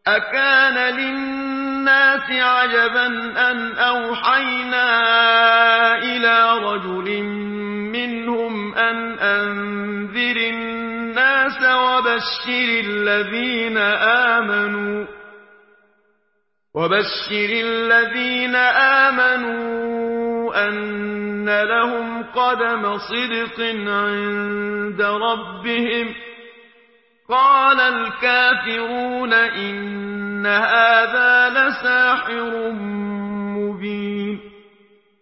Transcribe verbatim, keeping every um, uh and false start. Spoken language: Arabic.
أَكَانَ لِلنَّاسِ عَجَبًا أَنْ أَوْحَيْنَا إِلَىٰ رَجُلٍ مِّنْهُمْ أَنْ أَنذِرِ النَّاسَ وَبَشِّرِ الَّذِينَ آمَنُوا وَبَشِّرِ الَّذِينَ آمَنُوا أَنَّ لَهُمْ قَدَمَ صِدْقٍ عِندَ رَبِّهِمْ. قَالَ الْكَافِرُونَ إِنَّ هَٰذَا لَسَاحِرٌ مُّبِينٌ